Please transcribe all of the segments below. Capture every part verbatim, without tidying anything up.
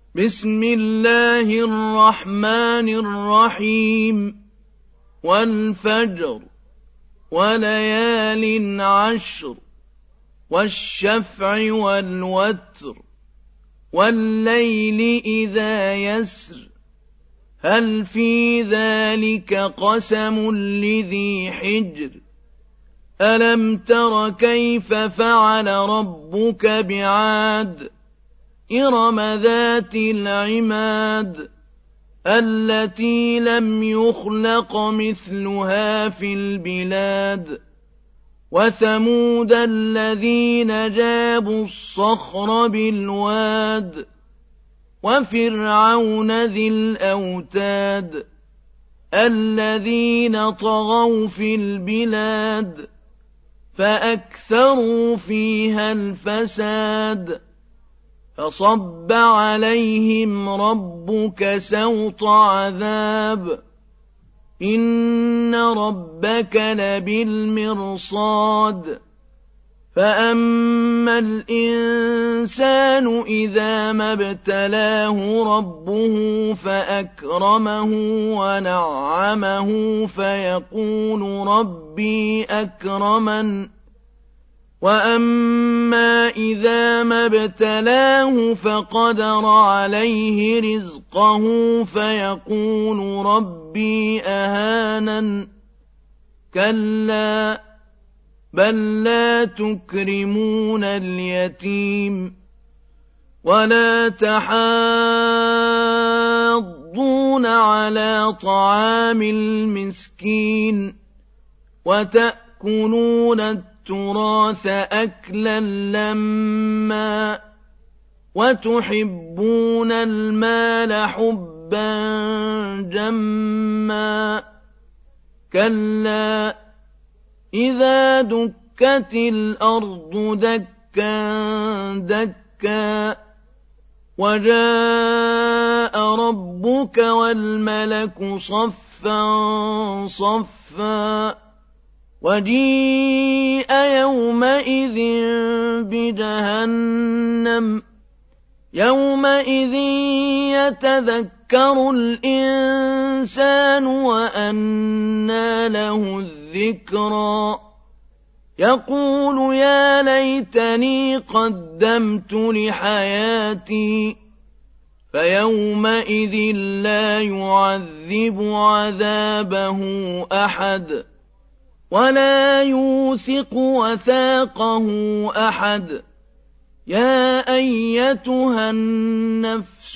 بسم الله الرحمن الرحيم والفجر وليال عشر والشفع والوتر والليل إذا يسر هل في ذلك قسم لذي حجر ألم تر كيف فعل ربك بعاد إرم ذات العماد التي لم يخلق مثلها في البلاد وثمود الذين جابوا الصخر بالواد وفرعون ذي الأوتاد الذين طغوا في البلاد فأكثروا فيها الفساد فصب عليهم ربك سوط عذاب إن ربك لبالمرصاد فأما الإنسان إذا ما ابتلاه ربه فأكرمه ونعمه فيقول ربي أكرمن وأما إذا ما ابتلاه فقدر عليه رزقه فيقول ربي أهانن كلا بل لا تكرمون اليتيم ولا تحاضون على طعام المسكين وتأكلون التراث أكلا لما وتحبون المال حبا جما كلا إذا دكت الأرض دكا دكا وجاء ربك والملك صفا صفا وجيء يومئذ بجهنم يومئذ يتذكر الإنسان وأنى له الذكرى يقول يا ليتني قدمت لحياتي فيومئذ لا يعذب عذابه أحد ولا يوثق وثاقه أحد يا أيتها النفس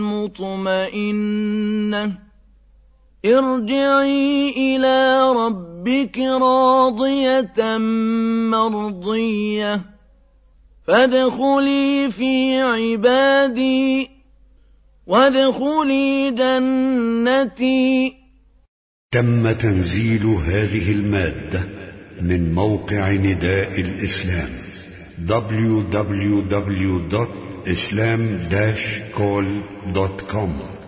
المطمئنة ارجعي إلى ربك راضية مرضية فادخلي في عبادي وادخلي جنتي. تم تنزيل هذه المادة من موقع نداء الإسلام دبليو دبليو دبليو دوت إسلام داش كول دوت كوم.